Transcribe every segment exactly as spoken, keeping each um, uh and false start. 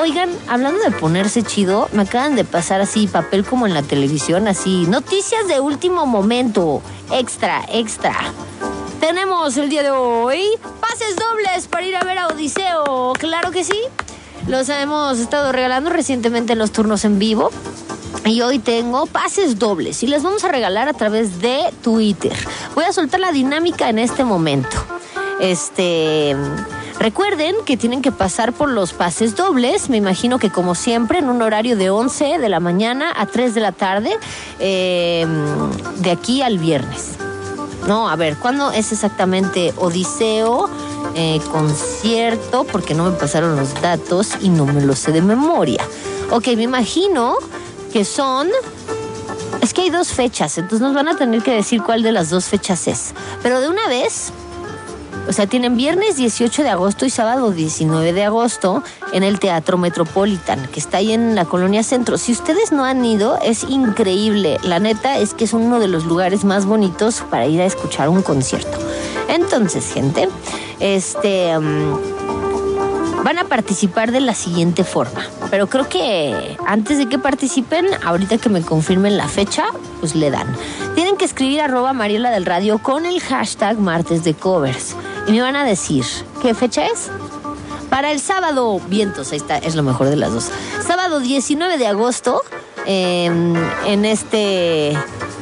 Oigan, hablando de ponerse chido, me acaban de pasar así papel como en la televisión, así, noticias de último momento, extra, extra. Tenemos el día de hoy pases dobles para ir a ver a Odiseo, claro que sí. Los hemos estado regalando recientemente en los turnos en vivo. Y hoy tengo pases dobles y les vamos a regalar a través de Twitter. Voy a soltar la dinámica en este momento. Este... Recuerden que tienen que pasar por los pases dobles, me imagino que como siempre en un horario de once de la mañana a tres de la tarde, eh, de aquí al viernes. No, a ver, ¿cuándo es exactamente Odiseo? Eh, concierto, porque no me pasaron los datos y no me los sé de memoria. Ok, me imagino que son... Es que hay dos fechas, entonces nos van a tener que decir cuál de las dos fechas es. Pero de una vez... O sea, tienen viernes dieciocho de agosto y sábado diecinueve de agosto en el Teatro Metropolitan, que está ahí en la Colonia Centro. Si ustedes no han ido, es increíble. La neta es que es uno de los lugares más bonitos para ir a escuchar un concierto. Entonces, gente, este... Um, van a participar de la siguiente forma. Pero creo que antes de que participen, ahorita que me confirmen la fecha, pues le dan. Tienen que escribir arroba Mariela del Radio con el hashtag Martes de Covers. Y me van a decir, ¿qué fecha es? Para el sábado, vientos, ahí está, es lo mejor de las dos. Sábado diecinueve de agosto, eh, en este...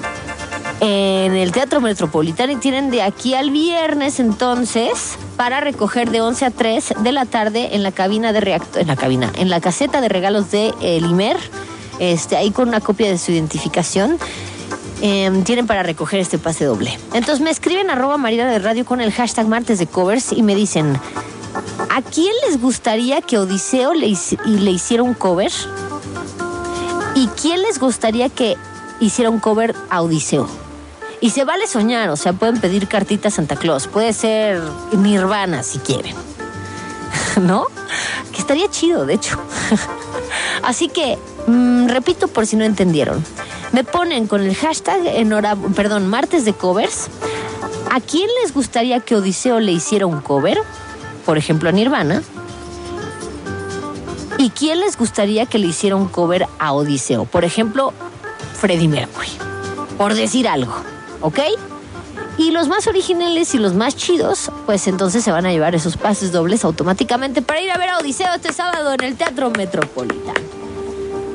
en el Teatro Metropolitano, y tienen de aquí al viernes entonces para recoger de once a tres de la tarde en la cabina de reactor, en la cabina, en la caseta de regalos de el Imer, este, ahí con una copia de su identificación. Eh, tienen para recoger este pase doble. Entonces me escriben arroba Mariela de Radio con el hashtag Martes de Covers y me dicen, ¿a quién les gustaría que Odiseo le, hici- y le hiciera un cover? ¿Y quién les gustaría que hiciera un cover a Odiseo? Y se vale soñar, o sea, pueden pedir cartita a Santa Claus, puede ser Nirvana si quieren, ¿no? Que estaría chido, de hecho. Así que, mmm, repito por si no entendieron, me ponen con el hashtag, en hora, perdón, Martes de Covers, ¿a quién les gustaría que Odiseo le hiciera un cover? Por ejemplo, a Nirvana. ¿Y quién les gustaría que le hiciera un cover a Odiseo? Por ejemplo, Freddie Mercury, por decir algo. ¿Ok? Y los más originales y los más chidos, pues entonces se van a llevar esos pases dobles automáticamente para ir a ver a Odiseo este sábado en el Teatro Metropolitano.